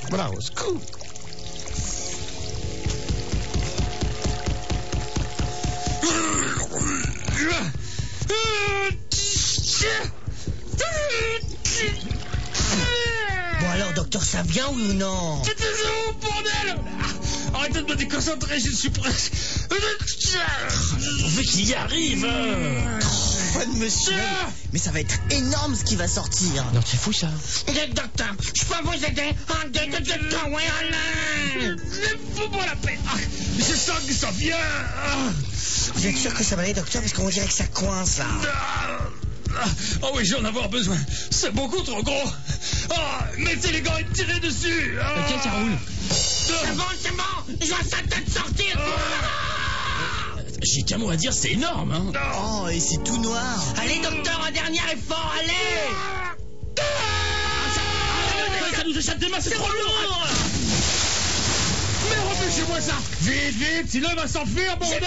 Voilà, au secours. Bon alors, docteur, ça vient ou non? C'est toujours bordel. Arrêtez de me déconcentrer, je suis presque... On veut qu'il y arrive. Monsieur, mais ça va être énorme ce qui va sortir. Non, c'est fou ça. Docteur, je peux vous aider? Docteur, ouais, Alain. Ne faut pas la peine. Je sens que ça vient. Vous êtes sûr que ça va aller, docteur? Parce qu'on dirait que ça coince, là. Oh oui, je vais en avoir besoin. C'est beaucoup trop gros. Mettez les gants et tirez dessus. Ok, ça roule. C'est bon. Je vois sa tête sortir. J'ai qu'un mot à dire, c'est énorme, hein. Oh, et c'est tout noir. Allez, docteur, un dernier effort, allez. Ça nous échappe des mains, c'est trop lourd. Mais repêchez-moi ça. Vite, vite, sinon il va s'enfuir, bordel.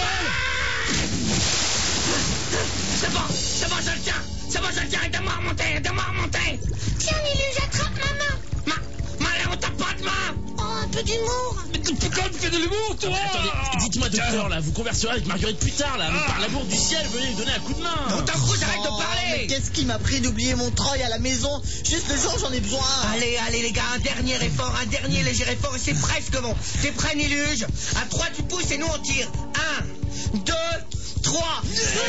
C'est bon, je le tiens. Aide-moi à monter. Tiens, Niluge, attrape ma main. Malin, on t'a pas de main. Oh, un peu d'humour. Mais pourquoi tu fais de l'humour, toi? Attendez, dites-moi, docteur, là, vous converserez avec Marguerite plus tard, là. Par l'amour du ciel, venez lui donner un coup de main. On t'en fout, arrête de parler. Mais qu'est-ce qui m'a pris d'oublier mon treuil à la maison? Juste le jour où j'en ai besoin. Allez, les gars, un dernier effort, un dernier léger effort, et c'est presque bon. T'es prêt, Niluge? À 3, tu pousses et nous on tire. 1, 2, 3.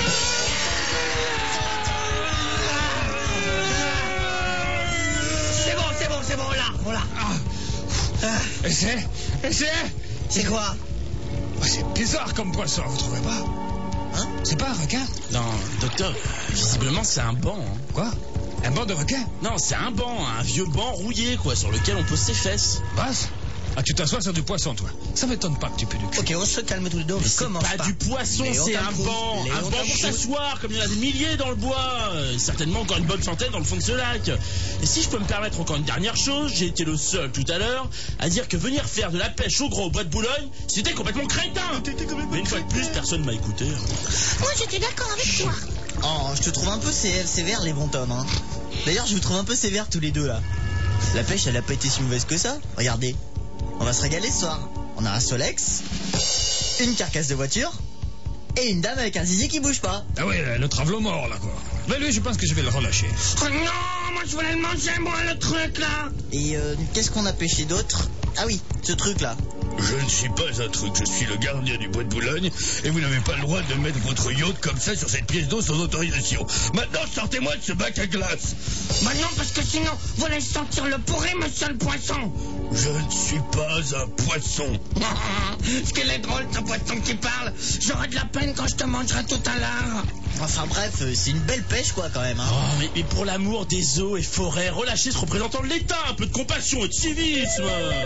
C'est bon, là. Essayez. C'est quoi? C'est bizarre comme poisson, vous trouvez pas? Hein? C'est pas un requin? Non, docteur, visiblement c'est un banc. Hein. Quoi? Un banc de requin? Non, c'est un banc, un vieux banc rouillé, quoi, sur lequel on pose ses fesses. Basse? Tu t'assois sur du poisson, toi. Ça m'étonne pas que tu pues du cul. Ok, on se calme tous les deux. Mais c'est pas du poisson, c'est un banc. Un banc pour s'asseoir, comme il y en a des milliers dans le bois. Certainement encore une bonne centaine dans le fond de ce lac. Et si je peux me permettre encore une dernière chose, j'ai été le seul tout à l'heure à dire que venir faire de la pêche au gros au bois de Boulogne, c'était complètement crétin. Mais une fois de plus, personne m'a écouté. Moi, j'étais d'accord avec toi. Oh, je te trouve un peu sévère, les bons tomes, hein. D'ailleurs, je vous trouve un peu sévère tous les deux, là. La pêche, elle a pas été si mauvaise que ça. Regardez. On va se régaler ce soir. On a un Solex, une carcasse de voiture et une dame avec un zizi qui bouge pas. Ah oui, le travelot mort, là, quoi. Mais lui, je pense que je vais le relâcher. Oh non, moi je voulais le manger, moi, le truc, là. Et qu'est-ce qu'on a pêché d'autre? Ah oui, ce truc-là. Je ne suis pas un truc, je suis le gardien du bois de Boulogne et vous n'avez pas le droit de mettre votre yacht comme ça sur cette pièce d'eau sans autorisation. Maintenant, sortez-moi de ce bac à glace. Bah non, parce que sinon, vous allez sentir le pourri, monsieur le poisson. Je ne suis pas un poisson. Ce qu'il est drôle, ce poisson qui parle. J'aurai de la peine quand je te mangerai tout à l'heure. Enfin bref, c'est une belle pêche, quoi, quand même, hein. Oh, mais pour l'amour des eaux et forêts, relâchez ce représentant de l'État, un peu de compassion et de civisme.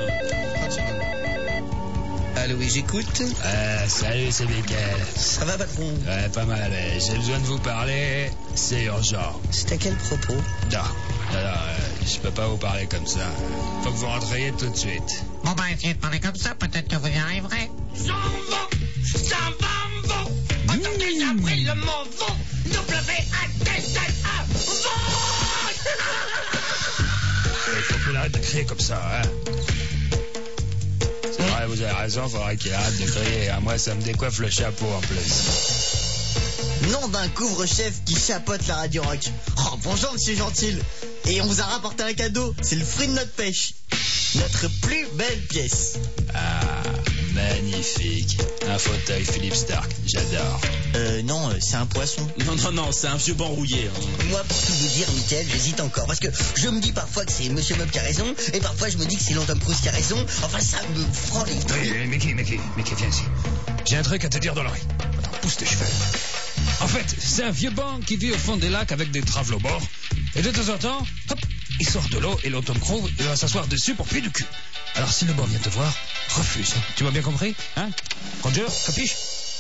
Allô, oui, j'écoute. Salut, c'est Mickaël. Ça va, patron? Ouais, pas mal. J'ai besoin de vous parler. C'est urgent. C'est à quel propos? Non, je peux pas vous parler comme ça. Faut que vous rentriez tout de suite. Bon, bah, essayez de parler comme ça, peut-être que vous y arriverez. Ça va, attendez, j'ai appris le mot vont. W-A-T-Z-A. Il faut qu'il arrête de crier comme ça, hein. C'est vrai, vous avez raison, faudrait qu'il arrête de crier. Moi, ça me décoiffe le chapeau en plus. Nom d'un couvre-chef qui chapote la radio rock. Oh, bonjour, monsieur Gentil. Et on vous a rapporté un cadeau. C'est le fruit de notre pêche. Notre plus belle pièce. Ah, magnifique. Un fauteuil Philippe Stark, j'adore. Non, c'est un poisson. Non, c'est un vieux banc rouillé. Hein. Moi, pour tout vous dire, Mickaël, j'hésite encore. Parce que je me dis parfois que c'est Monsieur Bob qui a raison. Et parfois, je me dis que c'est Tom Cruise qui a raison. Enfin, ça me prend les... Oui, Mickey, viens ici. J'ai un truc à te dire dans l'oreille. Attends, pousse tes cheveux. En fait, c'est un vieux banc qui vit au fond des lacs avec des travelots bords. Et de temps en temps, hop, il sort de l'eau et Tom Cruise, il va s'asseoir dessus pour pied du cul. Alors si le banc vient te voir, refuse. Tu m'as bien compris, hein? Roger, capiche?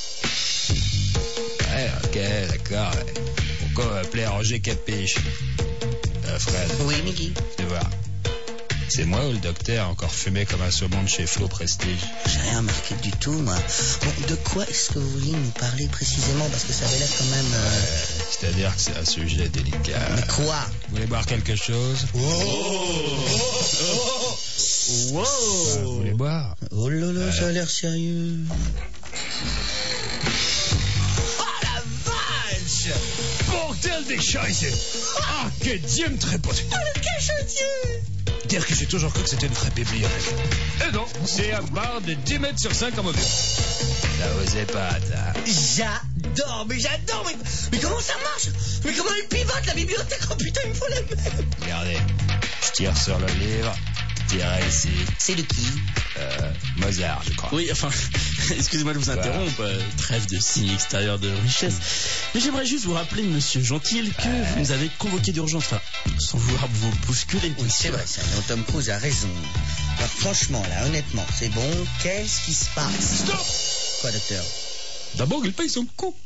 Ouais, ok, d'accord. Pourquoi appeler Roger Capiche? Fred. Oui, Mickey. Tu vois. C'est moi ou le docteur encore fumé comme un saumon de chez Flo Prestige? J'ai rien remarqué du tout, moi. Bon, de quoi est-ce que vous vouliez nous parler précisément? Parce que ça avait l'air quand même... C'est-à-dire que c'est un sujet délicat. Mais quoi? Vous voulez boire quelque chose? Wow. Vous voulez boire? Oh là là, ça a l'air sérieux. Bordel des Scheiße! Ah, que Dieu me trépote! Oh, le cachetier! Dire que j'ai toujours cru que c'était une vraie bibliothèque. Et non, c'est un bar de 10 mètres sur 5 en mobile. Ça osait pas, ça. J'adore, mais comment ça marche? Mais comment il pivote la bibliothèque? Oh putain, il me faut la même. Regardez, je tire sur le livre, je tire ici. C'est de qui? Mozart, je crois. Oui, enfin, excusez-moi de vous interrompre, trêve de signes extérieurs de richesse. Mais j'aimerais juste vous rappeler, monsieur Gentil, que vous nous avez convoqué d'urgence, enfin, sans vouloir vous bousculer. Oui, c'est vrai, ça. Non, Tom Cruise a raison. Alors, franchement, là, honnêtement, c'est bon. Qu'est-ce qui se passe? Stop! Quoi, docteur? D'abord, il paye son coup.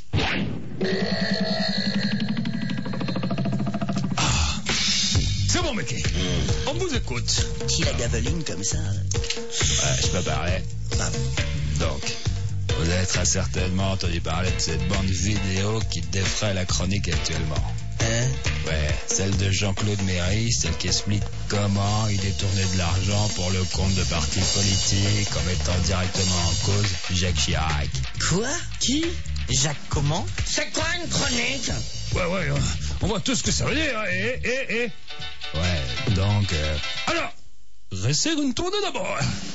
C'est bon, mec. On vous écoute. Qui la gaveline comme ça? Ouais, je peux parler. Ah, Donc, vous avez très certainement entendu parler de cette bande vidéo qui défraie la chronique actuellement. hein? Ouais, celle de Jean-Claude Méry, celle qui explique comment il détournait de l'argent pour le compte de partis politiques en mettant directement en cause Jacques Chirac. Quoi? Qui? Jacques comment? C'est quoi une chronique? Ouais, on voit tout ce que ça veut dire. Ouais, donc... Alors, restez une tournée d'abord.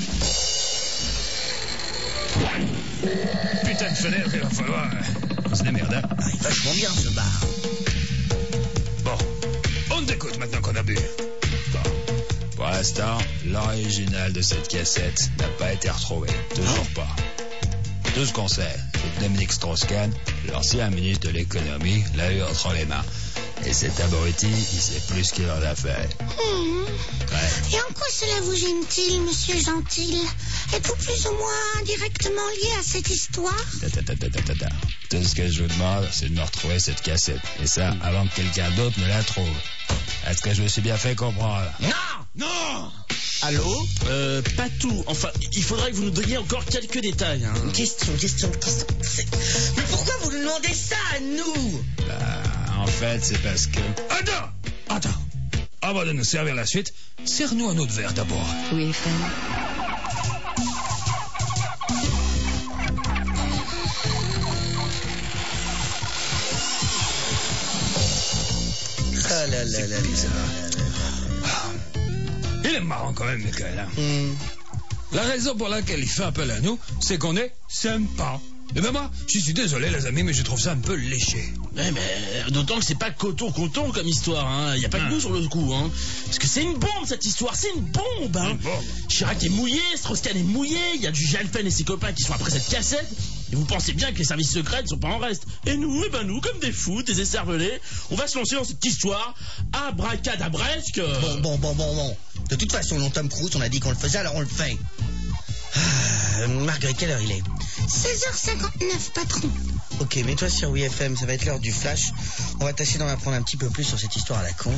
Putain de fenêtre, il va falloir qu'on se démerde, hein. Ah, il est vachement bien ce bar. Bon, on t'écoute maintenant qu'on a bu. Bon, pour l'instant, l'original de cette cassette n'a pas été retrouvé. Toujours pas. Tout ce qu'on sait, c'est que Dominique Strauss-Kahn, l'ancien ministre de l'économie, l'a eu entre les mains. Et cet abruti, il sait plus ce qu'il en a fait. Ouais. Et en quoi cela vous gêne-t-il, monsieur Gentil? Êtes-vous plus ou moins indirectement lié à cette histoire? Tout ce que je vous demande, c'est de me retrouver cette cassette. Et ça, avant que quelqu'un d'autre me la trouve. Est-ce que je me suis bien fait comprendre? Non! Allô? Pas tout. Enfin, il faudrait que vous nous donniez encore quelques détails. Hein. Question. Mais pourquoi vous nous demandez ça à nous? En fait, c'est parce que... Attends. Avant de nous servir la suite, serre-nous un autre verre d'abord. Oui, FM. Ah là là là Il est marrant quand même, Michael. Hein? La raison pour laquelle il fait appel à nous, c'est qu'on est sympa. Et ben moi, je suis désolé les amis, mais je trouve ça un peu léché. Ouais, mais d'autant que c'est pas coton comme histoire, hein. Y a pas que nous sur le coup, hein. Parce que c'est une bombe cette histoire, c'est une bombe, hein. Une bombe. Chirac est mouillé, Strauss-Kahn est mouillé, il y a du Jalpen et ses copains qui sont après cette cassette. Et vous pensez bien que les services secrets ne sont pas en reste. Et nous, comme des fous, des écervelés, on va se lancer dans cette histoire abracadabresque. Bon. De toute façon, non, Tom Cruise, on a dit qu'on le faisait, alors on le fait. Marguerite, quelle heure il est? 16h59, patron. Ok, mets-toi sur WFM, ça va être l'heure du flash. On va tâcher d'en apprendre un petit peu plus sur cette histoire à la con.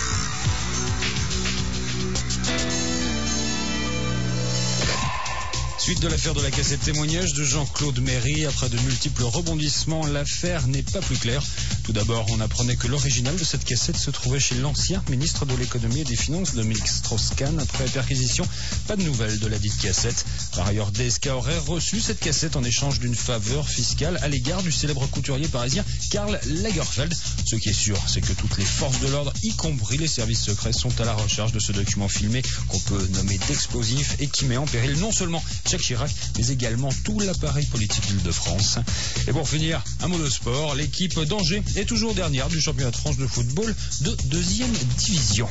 Suite de l'affaire de la cassette témoignage de Jean-Claude Méry, après de multiples rebondissements, l'affaire n'est pas plus claire. Tout d'abord, on apprenait que l'original de cette cassette se trouvait chez l'ancien ministre de l'économie et des finances, Dominique Strauss-Kahn. Après perquisition, pas de nouvelles de la dite cassette. Par ailleurs, DSK aurait reçu cette cassette en échange d'une faveur fiscale à l'égard du célèbre couturier parisien Karl Lagerfeld. Ce qui est sûr, c'est que toutes les forces de l'ordre, y compris les services secrets, sont à la recherche de ce document filmé qu'on peut nommer d'explosif et qui met en péril non seulement Jacques Chirac, mais également tout l'appareil politique d'Île-de-France. Et pour finir, un mot de sport. L'équipe d'Angers est toujours dernière du championnat de France de football de 2e division.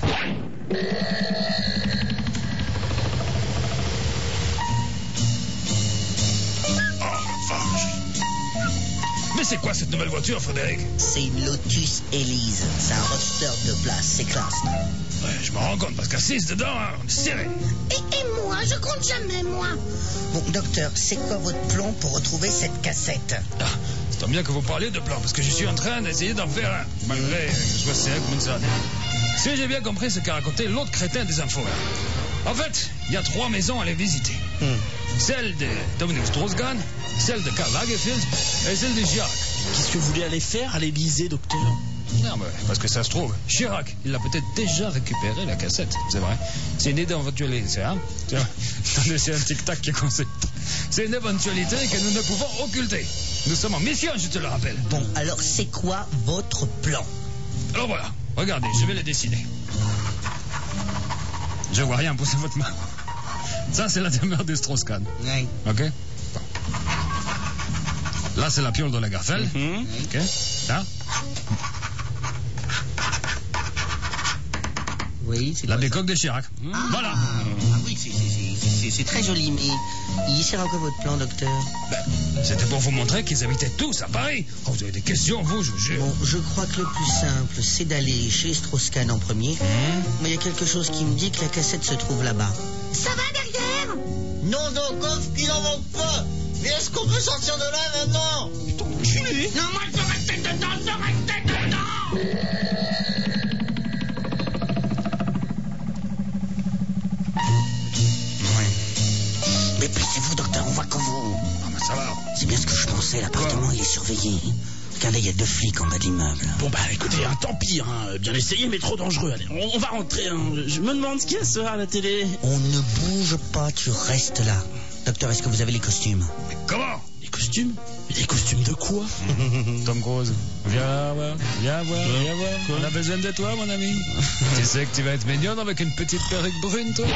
Mais c'est quoi cette nouvelle voiture, Frédéric? C'est une Lotus Elise. C'est un roadster de place, c'est classe, non? Ouais, je m'en rends compte, parce qu'à 6 dedans, hein, on est serré. Et moi, je compte jamais, moi. Bon, docteur, c'est quoi votre plan pour retrouver cette cassette? C'est tant bien que vous parliez de plan, parce que je suis en train d'essayer d'en faire un, malgré que je sois serré comme une sardine. Si j'ai bien compris ce qu'a raconté l'autre crétin des infos. En fait, il y a 3 maisons à aller visiter. Celle de Dominique Strauss-Kahn, celle de Karl Lagerfeld et celle de Jacques. Qu'est-ce que vous voulez aller faire à l'Élysée, docteur? m'énerve, parce que ça se trouve, Chirac, il a peut-être déjà récupéré la cassette, c'est vrai. C'est une éventualité, hein. Attendez, c'est un tic-tac qui est concept. C'est une éventualité que nous ne pouvons occulter. Nous sommes en mission, je te le rappelle. Bon, alors c'est quoi votre plan? Alors voilà, regardez, je vais le dessiner. Je vois rien, poussez votre main. Ça, c'est la demeure de Strauss-Kahn. Oui. Ok? Bon. Là, c'est la piole de la Garfel. Ok? Là? Oui, c'est La quoi, décoque de Chirac. Voilà. Ah oui, c'est très joli, mais il sert à quoi votre plan, docteur? C'était pour vous montrer qu'ils habitaient tous à Paris. Oh, vous avez des questions, vous, je vous jure. Bon, je crois que le plus simple, c'est d'aller chez Strauss-Kahn en premier. Mais il y a quelque chose qui me dit que la cassette se trouve là-bas. Ça va derrière? Non, non, Goff, qu'il en manque pas. Mais est-ce qu'on peut sortir de là maintenant? Non, moi je veux rester dedans, je veux rester dedans. Dépêchez-vous, docteur, on voit qu'en vous. Ah, mais ça va. C'est bien ce que je pensais, l'appartement, il est surveillé. Regardez, il y a 2 flics en bas de l'immeuble. Bon bah écoutez, tant pis, bien essayé mais trop dangereux. Allez, on va rentrer. Je me demande ce qu'il y a ce soir à la télé. On ne bouge pas, tu restes là. Docteur, est-ce que vous avez les costumes? Mais comment? Les costumes? Mais les costumes de quoi? Tom Cruise, viens voir, viens voir, viens voir. On a besoin de toi, mon ami. Tu sais que tu vas être mignonne avec une petite perruque brune, toi.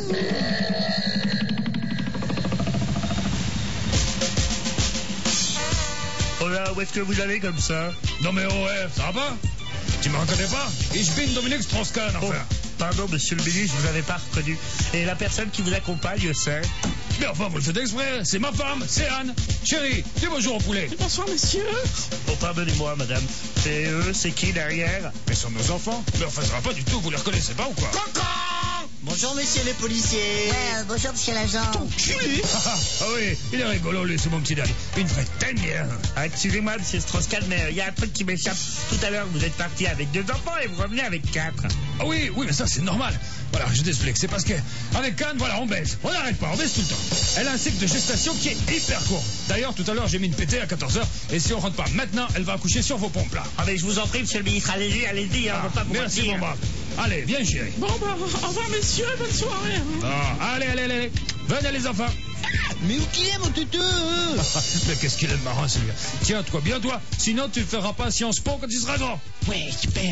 Oh là, où est-ce que vous allez comme ça? Non mais ouais, ça va pas? Tu me reconnais pas? Ich bin Dominique Strauss-Kahn, enfin. Oh, pardon, monsieur le ministre, je vous avais pas reconnu. Et la personne qui vous accompagne, c'est? Mais enfin, vous le faites exprès, c'est ma femme, c'est Anne. Chérie, dis bonjour au poulet. Bonsoir messieurs. Oh, pardonnez-moi, madame. Et eux, c'est qui derrière? Mais ce sont nos enfants. Mais enfin, ça va pas du tout, vous les reconnaissez pas ou quoi? Bonjour, messieurs les policiers. Bonjour, monsieur l'agent. Ah oui, il est rigolo, lui, c'est mon petit Danny. Une vraie teigne. Ah, excusez-moi, monsieur Strauss-Kahn, mais il y a un truc qui m'échappe. Tout à l'heure, vous êtes parti avec 2 enfants et vous revenez avec 4. Ah oui, mais ça c'est normal. Voilà, je t'explique. C'est parce que avec Anne, voilà, on baisse. On n'arrête pas, on baisse tout le temps. Elle a un cycle de gestation qui est hyper court. D'ailleurs, tout à l'heure, j'ai mis une pétée à 14h. Et si on rentre pas maintenant, elle va accoucher sur vos pompes là. Ah, mais je vous en prie, monsieur le ministre, allez-y, allez-y, on va pas vous Merci, mentir. mon brave. Allez, viens, chérie. Bon bah au revoir messieurs, bonne soirée. Ah, allez. Venez, les enfants. Mais où qu'il est, mon tutu? Mais qu'est-ce qu'il est marrant, celui-là. Tiens-toi bien, toi. Sinon, tu ne feras pas Sciences Po quand tu seras grand. Ouais, super.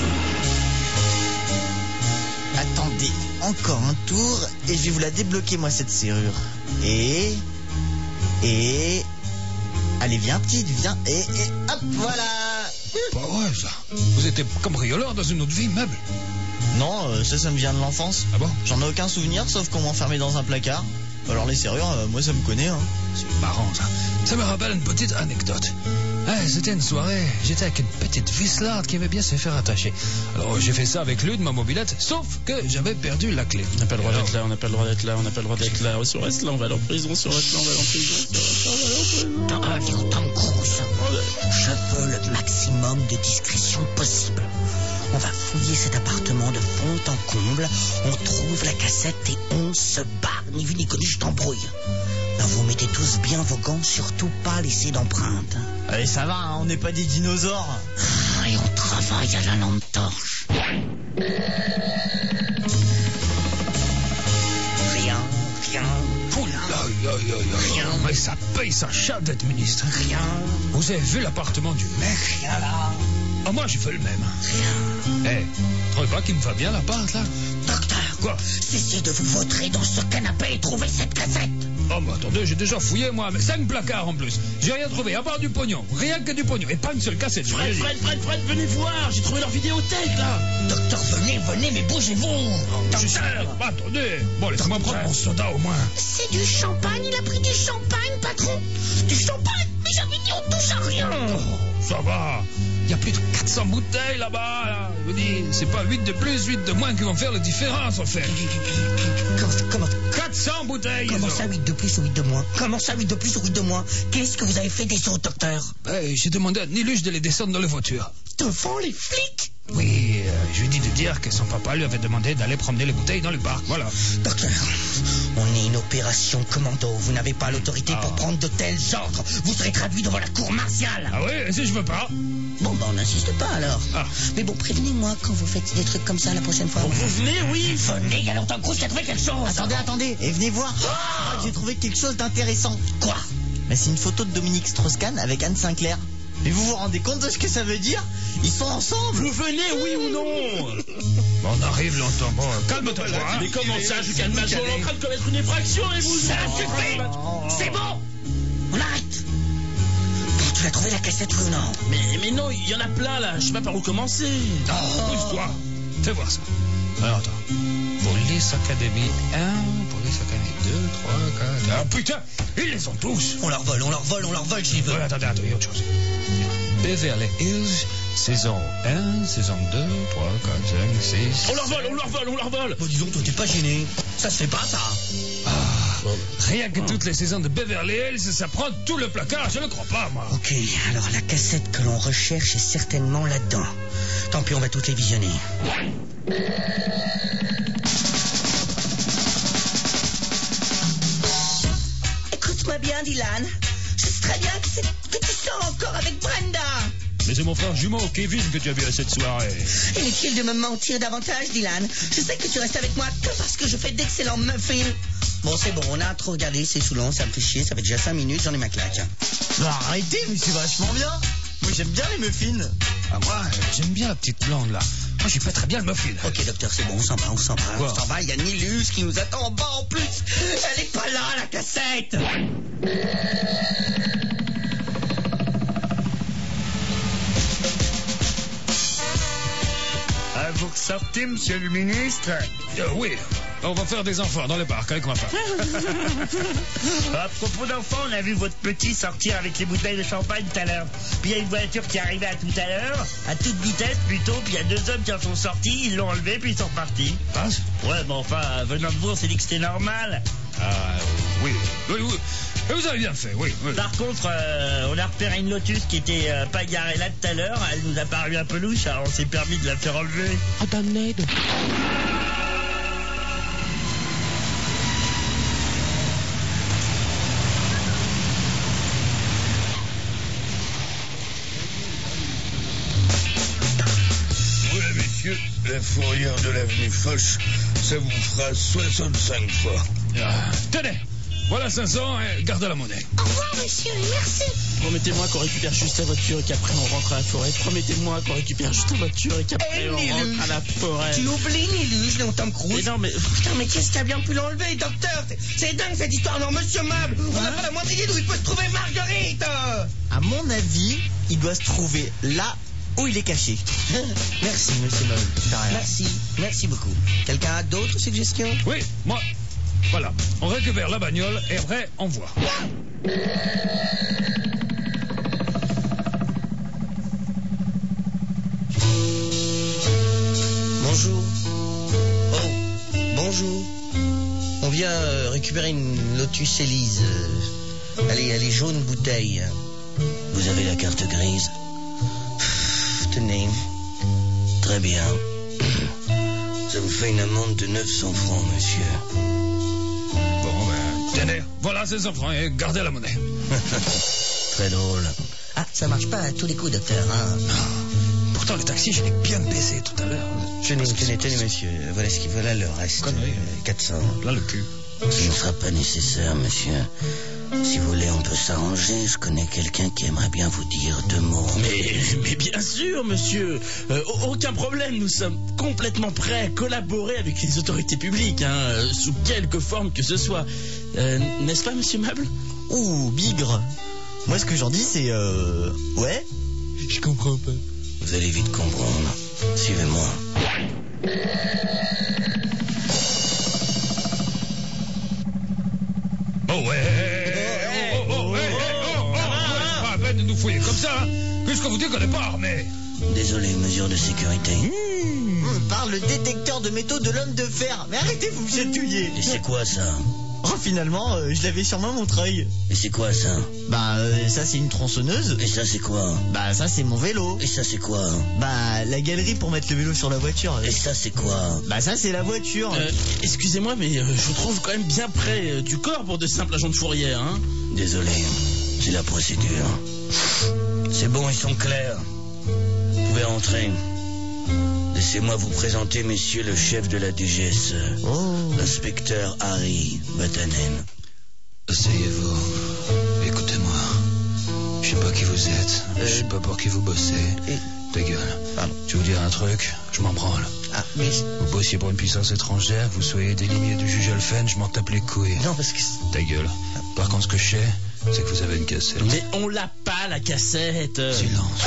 Attendez, encore un tour et je vais vous la débloquer, moi, cette serrure. Et... Allez, viens, petite, viens. Et hop, voilà. Pas vrai, ça. Vous étiez cambrioleur dans une autre vie, meuble. Non, ça me vient de l'enfance. Ah bon? J'en ai aucun souvenir, sauf qu'on m'enfermait dans un placard. Alors les serrures, moi ça me connaît, hein. C'est marrant, ça. Ça me rappelle une petite anecdote. C'était une soirée, j'étais avec une petite vislarde qui aimait bien se faire attacher. Alors j'ai fait ça avec l'une de ma mobilette, sauf que j'avais perdu la clé. On n'a pas le droit d'être là, on n'a pas le droit d'être là, on n'a pas le droit d'être là. Si on reste là, on va aller en prison, si on reste là, on va aller en prison. Dans Tom Cruise, je veux le maximum de discrétion possible. On va fouiller cet appartement de fond en comble, on trouve la cassette et on se barre. Ni vu ni connu, je t'embrouille. Là, vous mettez tous bien vos gants, surtout pas laisser d'empreintes. Allez, ça va, hein, on n'est pas des dinosaures. Et on travaille à la lampe torche. Rien. Rien. Mais ça paye sa chatte d'être ministre. Rien. Vous avez vu l'appartement du mec? Rien là. Ah, moi, j'ai fait le même. Rien. Trouvez pas qu'il me va bien l'appart, là? Docteur, Quoi? cessez de vous vautrer dans ce canapé et trouvez cette cassette. Oh, mais attendez, j'ai déjà fouillé, moi, mais 5 placards en plus. J'ai rien trouvé, à part du pognon. Rien que du pognon. Et pas une seule cassette. je vous l'ai dit. Fred, venez voir, j'ai trouvé leur vidéothèque là. Docteur, venez, mais bougez-vous. Docteur. Attendez. Bon, laissez-moi prendre mon soda, au moins. C'est du champagne, il a pris du champagne, patron. Du champagne. Mais j'avais dit on touche à rien. Ça va. Il y a plus de 400 bouteilles là-bas. Là. Je vous dis, c'est pas 8 de plus, 8 de moins qui vont faire la différence, en fait. Comment 400 bouteilles. Comment ça, 8 de plus ou 8 de moins? Comment ça, 8 de plus ou 8 de moins? Qu'est-ce que vous avez fait des autres, docteur? J'ai demandé à Niluche de les descendre dans la voiture. Devant les flics? Oui, je lui ai dit de dire que son papa lui avait demandé d'aller promener les bouteilles dans le parc, voilà. Docteur, on est une opération commando. Vous n'avez pas l'autorité pour prendre de tels ordres. Vous serez traduit devant la cour martiale. Ah oui, et si je veux pas? Bon, on n'insiste pas alors. Ah. Mais bon, prévenez-moi quand vous faites des trucs comme ça la prochaine fois. Bon, vous venez, oui. Venez, il y a longtemps que Grouch a trouvé quelque chose. Attendez, et venez voir. J'ai trouvé quelque chose d'intéressant. Quoi? Mais c'est une photo de Dominique Strauss-Kahn avec Anne Sinclair. Mais vous vous rendez compte de ce que ça veut dire? Ils sont ensemble. Vous venez, oui ou non? On arrive longtemps. Bon, calme-toi, hein. Mais comment ça, je calme ma joue? On est en train de commettre une effraction et vous... Ça suffit. C'est bon. On arrête. Bon, tu as trouvé la cassette, oui ou non? Mais non, il y en a plein là, je sais pas par où commencer. Pousse-toi. Fais voir ça. Alors, attends. Police Academy 1, Police Academy 2, 3, 4... Ah, putain, ils les ont tous. On leur vole, j'y veux. Ouais, attendez, il y a autre chose. Beverly Hills, saison 1, saison 2, 3, 4, 5, 6... On leur vole. Bon, disons, toi, t'es pas gêné. Ça se fait pas, ça. Rien que toutes les saisons de Beverly Hills, ça prend tout le placard, je ne crois pas, moi. Ok, alors la cassette que l'on recherche est certainement là-dedans. Tant pis, on va toutes les visionner. Écoute-moi bien, Dylan. Je sais très bien que tu sors encore avec Brenda. Mais c'est mon frère jumeau, Kevin, que tu as vu à cette soirée. Inutile de me mentir davantage, Dylan. Je sais que tu restes avec moi que parce que je fais d'excellents muffins. Bon, c'est bon, on a trop regardé, c'est saoulant, ça me fait chier, ça fait déjà 5 minutes, j'en ai ma claque. Bah, arrêtez, mais c'est vachement bien. Moi j'aime bien les muffins. Ah, moi, j'aime bien la petite blonde, là. Moi, j'y fais très bien le muffin. Ok, docteur, c'est bon, on s'en va. Quoi? On s'en va, il y a Nilus qui nous attend en bas en plus. Elle est pas là, la cassette. Vous ressortez, monsieur le ministre? Oui, on va faire des enfants dans le parc avec ma femme. À propos d'enfants, on a vu votre petit sortir avec les bouteilles de champagne tout à l'heure. Puis il y a une voiture qui est arrivée à tout à l'heure, à toute vitesse plutôt, puis il y a 2 hommes qui en sont sortis, ils l'ont enlevé, puis ils sont repartis. Ah, Ouais, mais enfin, venant de vous, on s'est dit que c'était normal. oui. Et vous avez bien fait, oui. Par contre, on a repéré une Lotus qui était pas garée là tout à l'heure, elle nous a paru un peu louche, alors on s'est permis de la faire enlever. Ah, damned. Ouais, messieurs, la fourrière de l'avenue Foch, ça vous fera 65 fois. Tenez, voilà 500 et gardez la monnaie. Au revoir, monsieur, et merci. Promettez-moi qu'on récupère juste la voiture et qu'après on rentre à la forêt. Promettez-moi qu'on récupère juste la voiture et qu'après on rentre à la forêt. Tu oublies Nilus, Léon Tom Cruise. Mais non, mais... Putain, mais qu'est-ce qui a bien pu l'enlever, docteur? C'est dingue cette histoire, non, monsieur Mable. On n'a pas la moindre idée d'où il peut se trouver Marguerite. À mon avis, il doit se trouver là où il est caché. Merci, monsieur Mole. De rien. Merci beaucoup. Quelqu'un a d'autres suggestions? Oui, moi. Voilà, on récupère la bagnole et après, on voit. Bonjour. Oh, bonjour. On vient récupérer une Lotus Elise. Elle est jaune bouteille. Vous avez la carte grise? Tenez. Très bien. Ça vous fait une amende de 900 francs, monsieur. Bon, tenez, voilà 500 francs et gardez la monnaie. Très drôle. Ah, ça marche pas à tous les coups, docteur, hein? Pourtant, le taxi, je l'ai bien baisé tout à l'heure. Tenez, monsieur. Voilà le reste. Connerie. 400. Là, le cul. Ce ne sera pas nécessaire, monsieur. Si vous voulez, on peut s'arranger. Je connais quelqu'un qui aimerait bien vous dire 2 mots. Mais bien sûr, monsieur. Aucun problème. Nous sommes complètement prêts à collaborer avec les autorités publiques, hein, sous quelque forme que ce soit. N'est-ce pas, monsieur Mable? Ouh, bigre. Moi, ce que j'en dis, c'est ouais. Je comprends pas. Vous allez vite comprendre. Suivez-moi. Pas à peine de nous fouiller comme ça, hein. Puisque vous dites qu'on n'est pas armé. Désolé, mesure de sécurité. Par le détecteur de métaux de l'homme de fer. Mais arrêtez, vous me chatouillez. Et c'est quoi ça? Oh, finalement, je l'avais sur mon Montreuil. Et c'est quoi ça? Bah, ça c'est une tronçonneuse. Et ça c'est quoi? Bah, ça c'est mon vélo. Et ça c'est quoi? Bah, la galerie pour mettre le vélo sur la voiture. Et ça c'est quoi? Bah, ça c'est la voiture. Excusez-moi, mais je vous trouve quand même bien près du corps pour de simples agents de fourrière, hein. Désolé, c'est la procédure. C'est bon, ils sont clairs. pouvez entrer. Laissez-moi vous présenter, messieurs, le chef de la DGSE, l'inspecteur Harry Vatanen. Asseyez-vous. Écoutez-moi. Je sais pas qui vous êtes. Je sais pas pour qui vous bossez. Ta gueule. Pardon. Je vais vous dire un truc, je m'en branle. Ah, mais... Vous bossiez pour une puissance étrangère, vous soyez des lignées du juge Alphen, je m'en tape les couilles. Non, parce que... Ta gueule. Par contre, ce que je sais, c'est que vous avez une cassette. Mais on l'a pas, la cassette. Silence.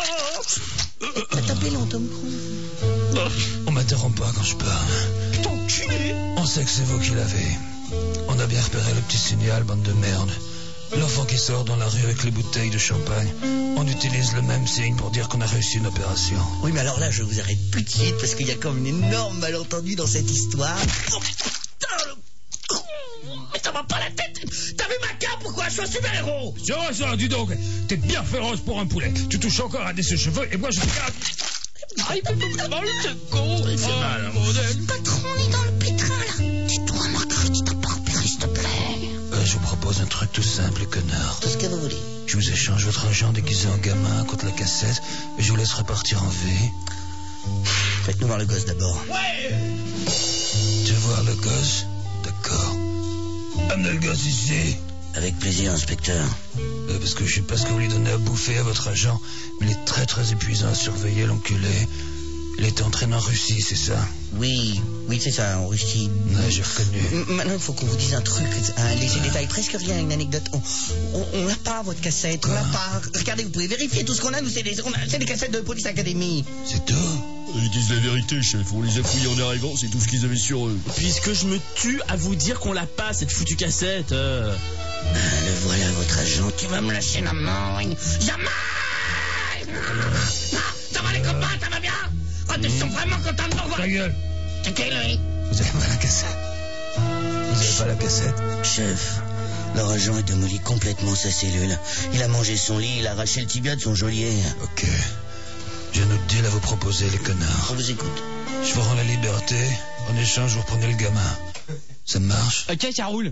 T'as tapé l'en Tom Cruise. On m'interrompt pas quand je parle. Ton culé. On sait que c'est vous qui l'avez. On a bien repéré le petit signal, bande de merde. L'enfant qui sort dans la rue avec les bouteilles de champagne. On utilise le même signe pour dire qu'on a réussi une opération. Oui, mais alors là, je vous arrête plus de suite parce qu'il y a comme une énorme malentendu dans cette histoire. Oh putain, le con. Mais ça va pas la tête. T'as vu ma cape ou quoi? Je suis un super-héros. Ça, dis donc, t'es bien féroce pour un poulet. Tu touches encore à des cheveux et moi je te garde. Aïe, ce con. Il fait mal, hein. Patron, on est dans le pétrin, là. Dis-toi, Marguerite, t'as pas repéré, s'il te plaît. Je vous propose un truc tout simple, les connards. Tout ce que vous voulez. Je vous échange votre agent déguisé en gamin contre la cassette et je vous laisse repartir en vie. Faites-nous voir le gosse d'abord. Tu veux voir le gosse? D'accord. Amenez le gosse ici. Avec plaisir, inspecteur. Parce que je sais pas ce que vous lui donnez à bouffer à votre agent, mais il est très très épuisant à surveiller, l'enculé. Il était entraîné en Russie, c'est ça? Oui, c'est ça, en Russie. Ouais, j'ai reconnu. Maintenant, il faut qu'on vous dise un truc, un léger détail, presque rien, une anecdote. On n'a pas votre cassette, on l'a pas. Regardez, vous pouvez vérifier tout ce qu'on a, nous, c'est des cassettes de Police Academy. C'est tout? Ils disent la vérité, chef. On les a fouillés en arrivant, c'est tout ce qu'ils avaient sur eux. Puisque je me tue à vous dire qu'on l'a pas, cette foutue cassette. Le voilà, votre agent. Tu vas me lâcher la main, oui. Jamais. Non, ça va les copains, ça va bien? Oh, ils sont vraiment contents de nous voir. Ta gueule. C'est qui, lui? Vous avez pas la cassette? Vous avez pas la cassette? Chef, leur agent a démoli complètement sa cellule. Il a mangé son lit, il a arraché le tibia de son geôlier. Ok. J'ai un autre deal à vous proposer, les connards. On vous écoute. Je vous rends la liberté. En échange, vous reprenez le gamin. Ça marche? Ok, ça roule.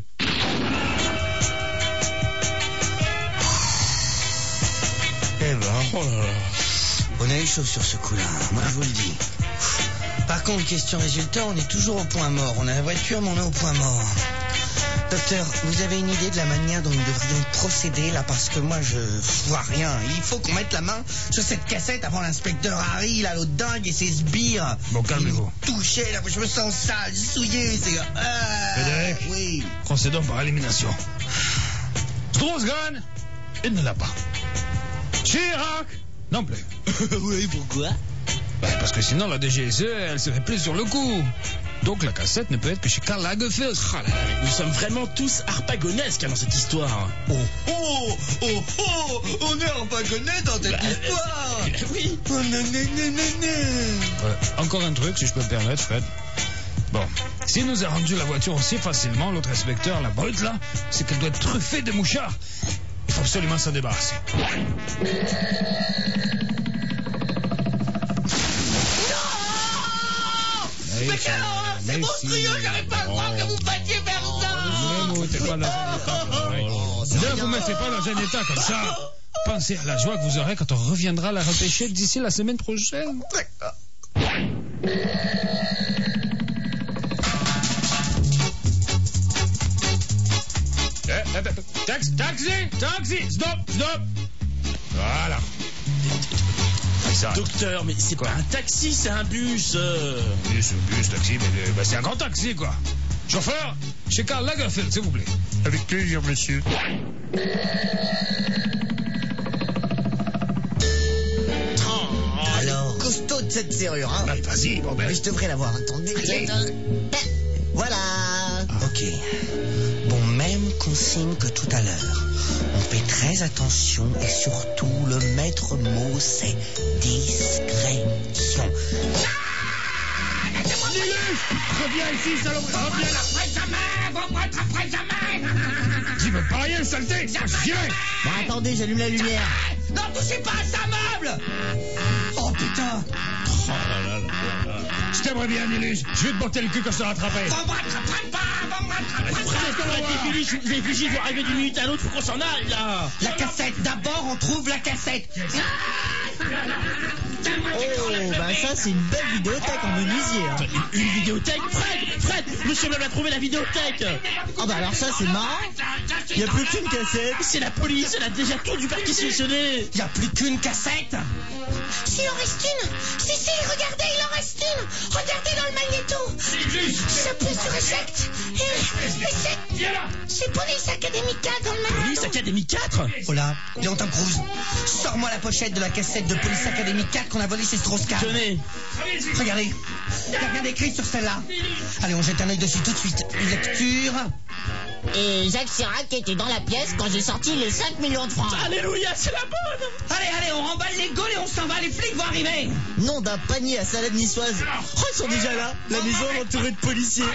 Eh ben, Oh là là. on a eu chaud sur ce coup-là, moi je vous le dis. Par contre, question résultat, on est toujours au point mort. On a la voiture, mais on est au point mort. Docteur, vous avez une idée de la manière dont nous devrions procéder là? Parce que moi, je vois rien. Il faut qu'on mette la main sur cette cassette avant l'inspecteur Harry, là, l'autre dingue et ses sbires. Bon, calmez-vous. Touché, là, je me sens sale, souillé, c'est... Frédéric. Oui. Procédons par élimination. Strauss-Grahn, il ne l'a pas. Chirac, non plus. Oui, pourquoi? Parce que sinon, la DGSE, elle serait plus sur le coup. Donc la cassette ne peut être que chez Karl Lagerfeld. Oh là là, nous sommes vraiment tous harpagonesques dans cette histoire. Oh, on est harpagonais dans cette histoire. Oui. Oh, Encore un truc, si je peux me permettre, Fred. Bon, s'il nous a rendu la voiture aussi facilement, l'autre inspecteur, la brute là, c'est qu'elle doit être truffée de mouchards. Il faut absolument s'en débarrasser. Mais quelle horreur, c'est monstrueux, j'arrive pas à croire que vous fassiez faire ça. Ne vous mettez pas dans un état. Ne vous mettez pas dans un état comme ça. Pensez à la joie que vous aurez quand on reviendra la repêcher d'ici la semaine prochaine. Taxi, stop. Voilà. Docteur, mais c'est pas un taxi, c'est un bus. Bus, taxi, mais c'est un grand taxi, quoi. Chauffeur, chez Karl Lagerfeld, s'il vous plaît. Avec plaisir, monsieur. Alors, costaud de cette serrure, hein. Allez, vas-y, bon ben. Mais je devrais l'avoir, attendez. Voilà. Ok. Bon, même consigne que tout à l'heure. On fait très attention et surtout le maître mot c'est discrétion. Reviens ici, saloperie, reviens là. Vous m'attraperez jamais. J'y veux pas rien, saleté. Chien. Bon, attendez, j'allume la lumière. Non, touchez pas à sa meuble. Oh putain. Je t'aimerais bien, Nilus. Je vais te botter le cul quand je te rattraperai. Vous m'attraperez pas. Vous m'attraperez pas. Je réfléchis, je dois arriver d'une minute à l'autre, faut qu'on s'en aille là. La cassette, d'abord on trouve la cassette. Oh, bah ça, c'est une belle vidéothèque en menuisier. Hein. Une vidéothèque? Fred, monsieur Blab a trouvé la vidéothèque. Ah bah alors ça, c'est marrant. Il n'y a plus qu'une cassette. C'est la police, elle a déjà tout du perquisitionné. Y a plus qu'une cassette. S'il en reste une. Si, regardez, il en reste une. Regardez dans le magnéto. S'appuie sur éjecte. Et c'est Police Academy 4 dans le magnéto. Police Academy 4? Oh là, Léon Tom Cruise, sors-moi la pochette de la cassette de Police Academy 4 qu'on a volée chez Strauss-Kahn. Tenez. Regardez, y a rien d'écrit sur celle-là. Allez, on jette un œil dessus tout de suite. Lecture. Et Jacques Chirac était dans la pièce quand j'ai sorti les 5 millions de francs. Alléluia, c'est la bonne. Allez, on remballe les gaules et on s'en va, les flics vont arriver. Nom d'un panier à salade niçoise. Oh, ils sont déjà là. La maison est entourée de policiers.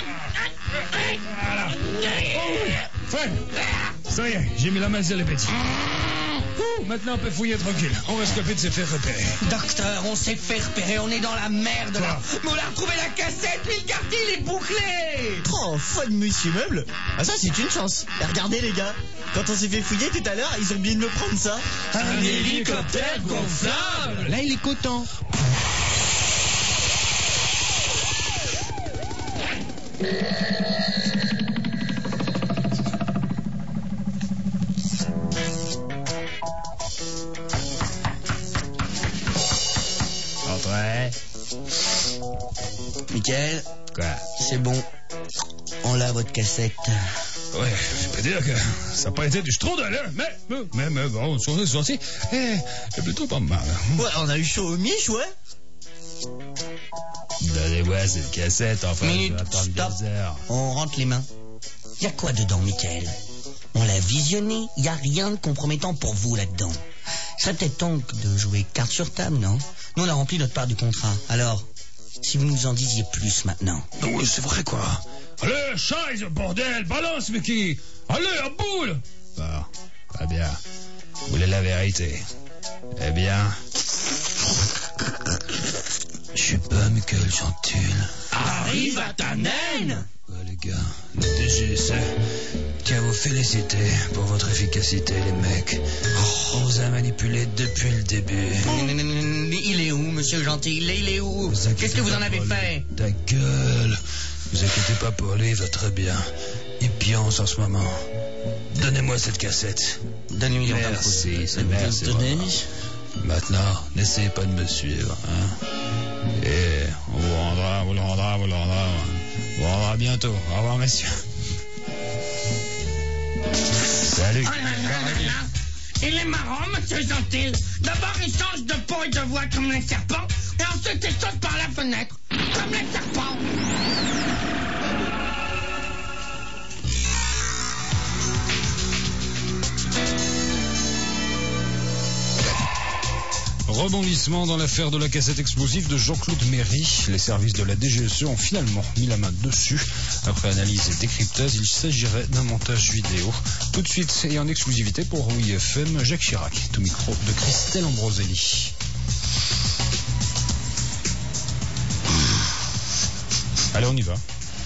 Fred, ça y est, j'ai mis la main sur les petits. Maintenant on peut fouiller tranquille. On va s'occuper de se faire repérer. Docteur, on s'est fait repérer, on est dans la merde là. Mais on a retrouvé la cassette, mais le quartier il est bouclé. Oh, fun Monsieur Meuble. Ah ça, c'est une chance. Et regardez les gars, quand on s'est fait fouiller tout à l'heure, ils ont bien de me prendre ça. Un hélicoptère gonflable. Là, il est content. Entrez. Michael, Quoi? c'est bon. On l'a votre cassette. Ouais, je peux dire que ça n'a pas été du strudel, hein, mais bon, on est sorti. C'est plutôt pas mal. Ouais, on a eu chaud au mich, ouais. Donnez-moi cette cassette, enfin, je Minute, vais attendre stop. 2 heures. On rentre les mains. Y a quoi dedans, Michael? On l'a visionné, y a rien de compromettant pour vous là-dedans. Serait peut-être temps de jouer carte sur table, non? Nous, on a rempli notre part du contrat. Alors, si vous nous en disiez plus maintenant. Oui, c'est vrai, quoi. Allez, chaise, bordel, balance, Mickey. Allez, à boule. Bon, très bien. Vous voulez la vérité? Eh bien... Je suis pas Michael Gentile. Arrive à ta naine. Ouais, les gars, le DGSE tient à vous féliciter pour votre efficacité, les mecs. On vous a manipulé depuis le début. Il est où, monsieur Gentil? Il est où? Vous inquiétez Qu'est-ce que vous pas en avez pour lui. fait? Ta gueule. Vous inquiétez pas pour lui, il va très bien. Il pionce en ce moment. Donnez-moi cette cassette. Donnez-lui Merci, c'est merci. Tenez. Maintenant, n'essayez pas de me suivre, hein. Et on vous le rendra bientôt. Au revoir, messieurs. Salut. Oh là là là là. Il est marrant, monsieur Gentil. D'abord, il change de peau et de voix comme les serpents, et ensuite il saute par la fenêtre, comme les serpents. Rebondissement dans l'affaire de la cassette explosive de Jean-Claude Méry. Les services de la DGSE ont finalement mis la main dessus. Après analyse et décryptage, il s'agirait d'un montage vidéo. Tout de suite et en exclusivité pour WFM, Jacques Chirac, tout micro de Christelle Ambroselli. Allez, on y va.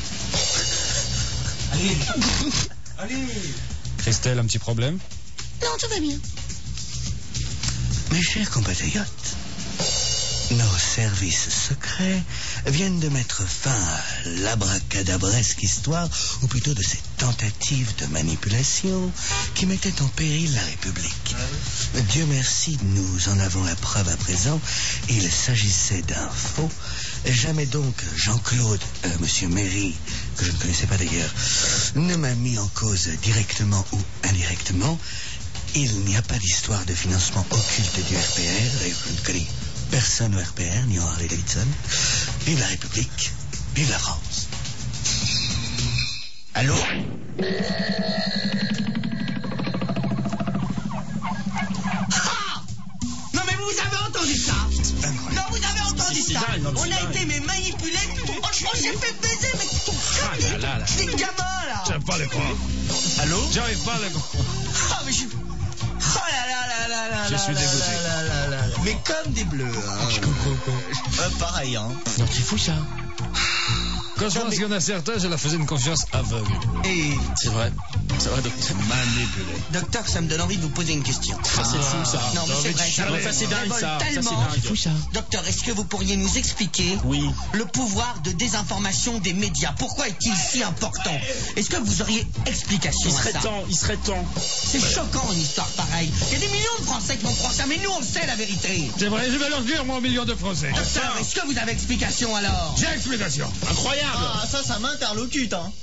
Allez. Christelle, un petit problème? Non, tout va bien. Mes chers compatriotes, nos services secrets viennent de mettre fin à l'abracadabresque histoire, ou plutôt de cette tentative de manipulation qui mettait en péril la République. Dieu merci, nous en avons la preuve à présent. Il s'agissait d'un faux. Jamais donc Jean-Claude, monsieur Méry, que je ne connaissais pas d'ailleurs, ne m'a mis en cause directement ou indirectement. Il n'y a pas d'histoire de financement occulte du RPR. D'ailleurs, je ne connais personne au RPR, ni en Harley Davidson. Vive la République, vive la France. Allô? Ah! Non mais vous avez entendu ça? Non, vous avez entendu ça? On a été manipulés. On s'est fait baiser, mais tout comme des gamins là. J'arrive pas à le croire. Allô? J'arrive pas à le croire. Ah mais je... Oh là là là là là. Je suis dégoûté. Mais comme des bleus, hein. Pareil, hein. Non, c'est fou ça. Quand je pense qu'il y en a certains, je la faisais une confiance aveugle. Et C'est vrai. Ça va, docteur? Manipulé. Docteur, ça me donne envie de vous poser une question. Ça, c'est fou, ça. Non, mais c'est vrai, Ça, c'est dingue, ça. Ça, c'est tellement. dingue. Fou ça. Docteur, est-ce que vous pourriez nous expliquer Oui. le pouvoir de désinformation des médias? Pourquoi est-il si important? Est-ce que vous auriez explication Il à serait ça? temps, il serait temps. C'est choquant une histoire pareille. Il y a des millions de Français qui vont croire ça, mais nous on le sait la vérité. C'est vrai, je vais leur dire, moi, 1 million de Français. Docteur, est-ce que vous avez explication alors? J'ai explication. Incroyable. Ah, ça m'interlocute, hein.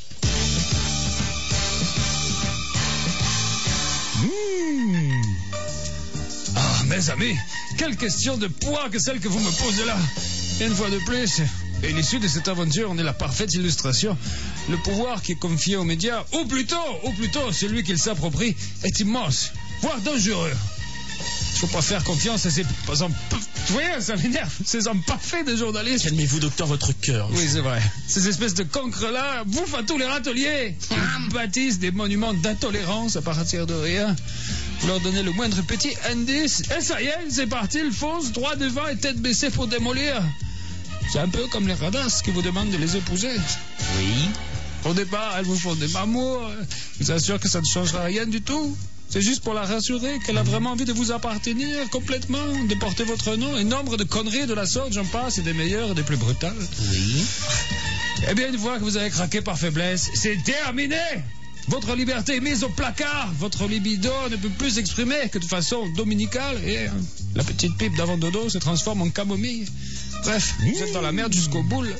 Ah, mes amis, quelle question de poids que celle que vous me posez là. Et une fois de plus, et l'issue de cette aventure en est la parfaite illustration. Le pouvoir qui est confié aux médias, ou plutôt, celui qu'ils s'approprient, est immense, voire dangereux. Il ne faut pas faire confiance à ces... Vous voyez, ça m'énerve, ces hommes parfaits de journalistes. Calmez-vous, docteur, votre cœur. Oui, c'est vrai. Ces espèces de cancres-là bouffent à tous les râteliers. Ils bâtissent des monuments d'intolérance à partir de rien. Vous leur donnez le moindre petit indice, et ça y est, c'est parti, ils foncent droit devant et tête baissée pour démolir. C'est un peu comme les radasses qui vous demandent de les épouser. Oui. Au départ, elles vous font des mamours. Je vous assure que ça ne changera rien du tout. C'est juste pour la rassurer qu'elle a vraiment envie de vous appartenir complètement, de porter votre nom. Et nombre de conneries de la sorte, j'en passe, et des meilleures et des plus brutales. Oui. Eh bien, une fois que vous avez craqué par faiblesse, c'est terminé. Votre liberté est mise au placard. Votre libido ne peut plus s'exprimer que de façon dominicale. Et la petite pipe d'avant dodo se transforme en camomille. Bref, vous êtes dans la merde jusqu'au boule.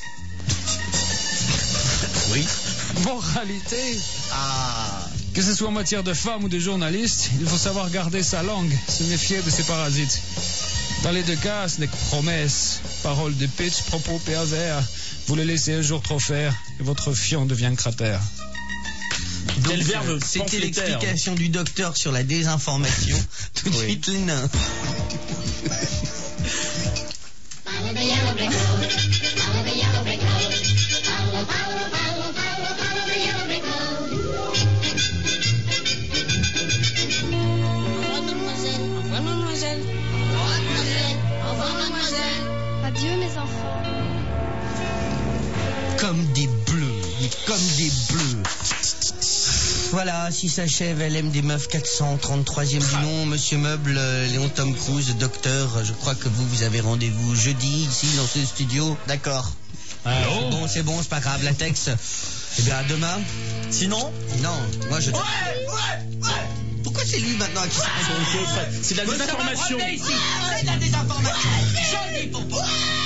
Oui. Moralité. Ah. Que ce soit en matière de femme ou de journaliste, il faut savoir garder sa langue, se méfier de ses parasites. Dans les deux cas, ce n'est que promesse, parole de pitch, propos pervers. Vous le laissez un jour trop faire et votre fion devient cratère. Donc, Quel verbe c'était pamphlétaire. l'explication du docteur sur la désinformation. Tout de suite, les nains. Follow the yellow brick road. Follow the yellow brick road. Follow, follow, follow, follow, follow the yellow brick road. Au revoir, mademoiselle. Au revoir, mademoiselle. Au revoir, mademoiselle. Au revoir, mademoiselle. Adieu, mes enfants. Comme des bleus, mais comme des bleus. Voilà, ainsi s'achève LM des Meufs 433e du nom. Monsieur Meuble, Léon Tom Cruise, docteur, je crois que vous avez rendez-vous jeudi ici dans ce studio. D'accord. C'est bon, c'est pas grave, latex. Eh bien, à demain. Sinon? Non, moi je... Ouais. Pourquoi c'est lui maintenant qui s'arrête? C'est de la désinformation. C'est de la désinformation. J'en ai pour toi.